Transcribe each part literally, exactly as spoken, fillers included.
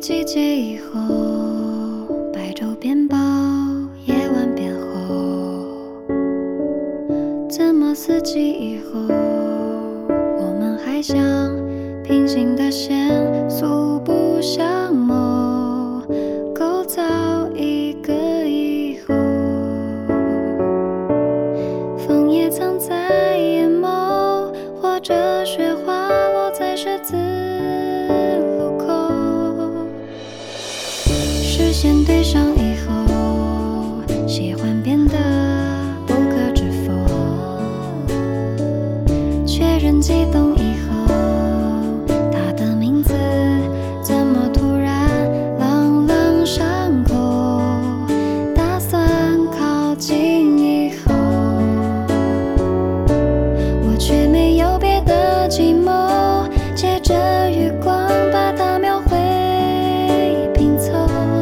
季节以后，白昼变薄，夜晚变厚。怎么四季以后，我们还像平行的线，素不相谋，构造一个以后。枫叶藏在眼眸，或者雪花落在十字路口。视线对上以后，喜欢变得不可置否。确认激动以后，他的名字怎么突然朗朗上口？打算靠近以后，我却没有别的计谋，借着月光把它描绘拼凑。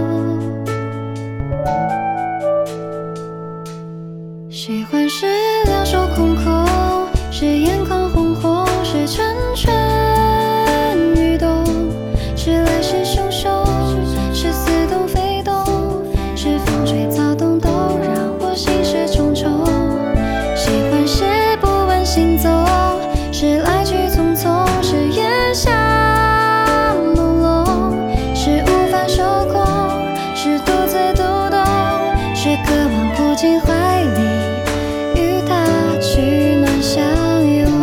喜欢是两手空空，是眼眶红红，是蠢蠢欲动，是来势汹汹，是似动非动，是风吹草动，都让我心事重重。喜欢是不问行踪，是来去匆匆，是月下朦胧，是无法受控，是独自读懂，是渴望扑进怀里，与他取暖相拥。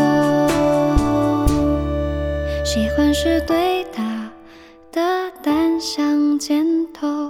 喜欢是对他的单向箭头。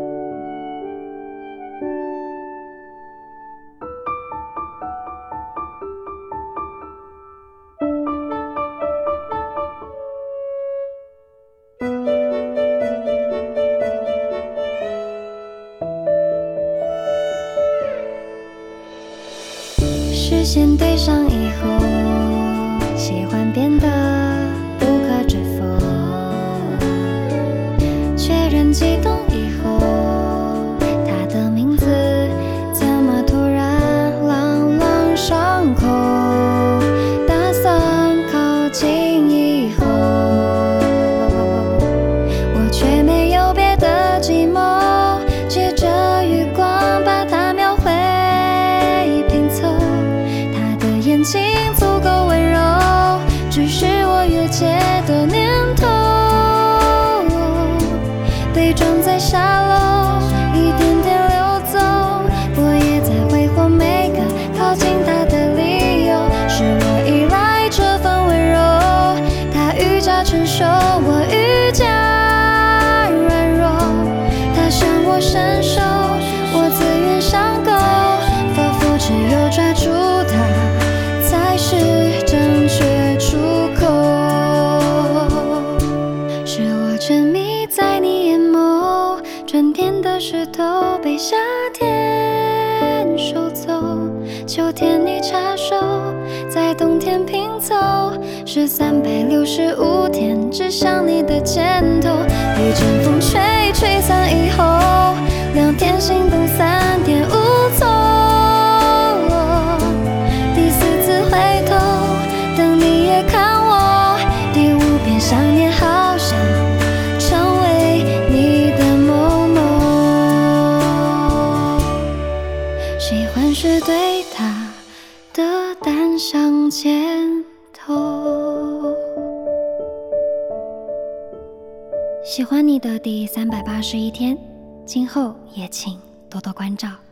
视线对上以后，喜欢变得不可置否。确认激动以后，他的名字怎么突然朗朗上口？打算靠近以后，我却没有别的计谋，借着月光把它描绘拼凑。眼睛足够温柔，只是我越界的念头，被装在沙漏，一点点流走。我也在挥霍每个靠近他的理由，是我依赖这份温柔，他愈加成熟，我愈加软弱。他向我伸手，我自愿上钩，仿佛只有抓住他才是正确出口。是我沉迷在你眼眸，春天的石头被夏天收走，秋天你插手，在冬天拼凑，是三百六十五天指向你的箭头。一阵风吹吹散以后，两天心动，三天无踪。想念好想成为你的某某，喜欢是对他的单向箭头。喜欢你的第三百八十一天，今后也请多多关照。